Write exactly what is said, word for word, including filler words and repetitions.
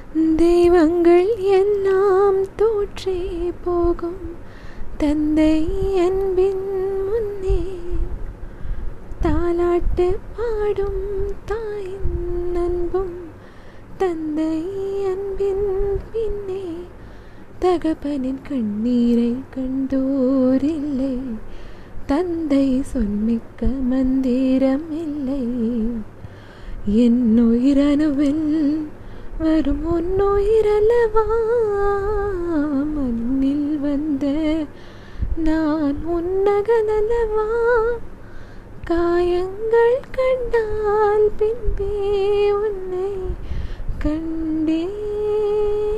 தெய்வங்கள் எல்லாம் தோற்றே போகும் தந்தை அன்பின் முன்னே, தாலாட்டு பாடும் தாயின் அன்பும் தந்தை அன்பின் பின்னே. தகப்பனின் கண்ணீரை கண்டோரில்லை, தந்தை சொல்மிக்க மந்திரம் இல்லை. என் உயிரணுவில் வரும் உன்னுயிரல்லவா, மண்ணில் வந்த நான் உன்னகனல்லவா. காயங்கள் கண்டால் பின்பே உன்னை கண்டே.